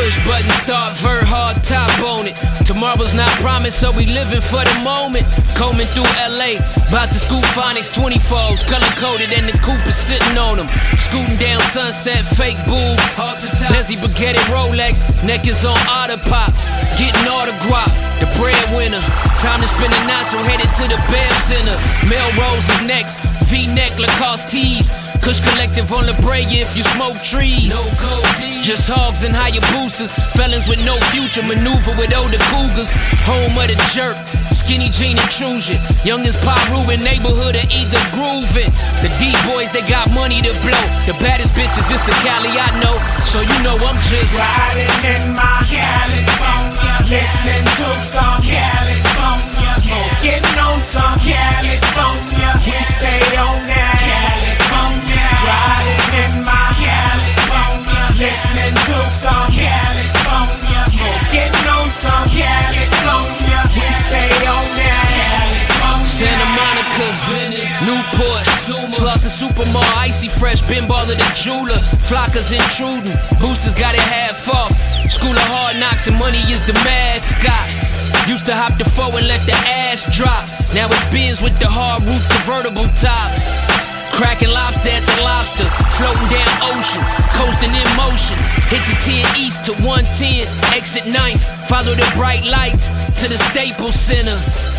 Push button, start vert, hard top on it. Tomorrow's not promised, so we living for the moment. Combing through LA, about to scoop Phonics 24s, color coded and the coupe is sitting on them. Scooting down Sunset, fake boobs, Leslie Baguette Rolex, neck is on Autopop. Getting all the guap, the breadwinner. Time to spend the night, so headed to the Bear Center. Melrose is next, V-neck, Lacoste tees. Kush Collective on La Brea if you smoke trees. No codeine. Just hogs and Hayabusas. Felons with no future maneuver with older cougars. Home of the jerk, skinny jean intrusion. Youngest Paru in neighborhood of either grooving. The D-boys, they got money to blow. The baddest bitches, this the Cali I know. So you know I'm just riding in my California, listening to some California, smoking on some California. We stay on that California. Riding in my California, listening to some California, smoking on some California. We stay on that California. Santa Monica, Venice, Newport, Slauson Supermall, Icy Fresh, Ben Baller the jeweler, Flockers intruding, Boosters got it half off. School of Hard Knocks and money is the mascot. Used to hop the foe and let the ass drop. Now it's Benz with the hard roof convertible tops. Cracking lobster at the lobster, floating down ocean, coasting in motion. Hit the 10 east to 110, exit 9th, follow the bright lights to the Staples Center.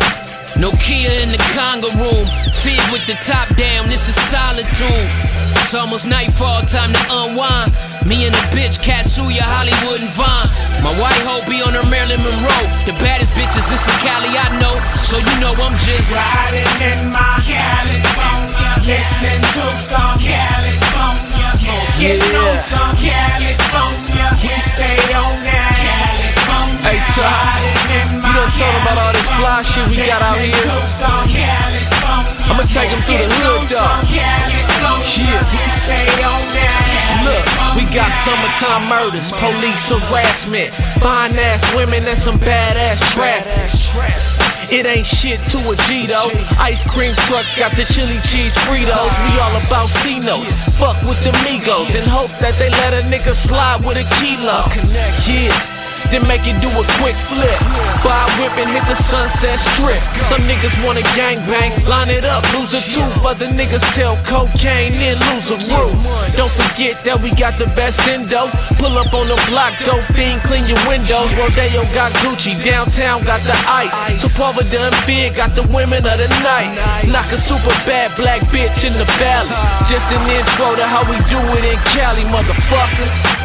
Nokia in the conga room, fig with the top down, this is solitude. It's almost nightfall, time to unwind. Me and the bitch, Katsuya, Hollywood and Vine. My white hoe be on her Marilyn Monroe. The baddest bitches, this the Cali I know. So you know I'm just riding in my California, listening to some California, smoking on some California. We stay on that California. Hey, Ty, you done told about all this fly shit we got out here. I'ma take them through the hood, dog. Yeah. Look, we got summertime murders, police harassment, fine ass women and some badass traffic. It ain't shit to a G though. Ice cream trucks got the chili cheese Fritos. We all about C-notes, fuck with the Migos, and hope that they let a nigga slide with a kilo. Yeah. Then make it do a quick flip. Buy a whip and hit the Sunset Strip. Some niggas wanna gangbang, line it up, lose a tooth. Other niggas sell cocaine, then lose a roof. Don't forget that we got the best endo. Pull up on the block, dope fiend, clean your windows. Rodeo got Gucci, downtown got the ice. Sepulveda and Big got the women of the night. Knock a super bad black bitch in the valley. Just an intro to how we do it in Cali, motherfucker.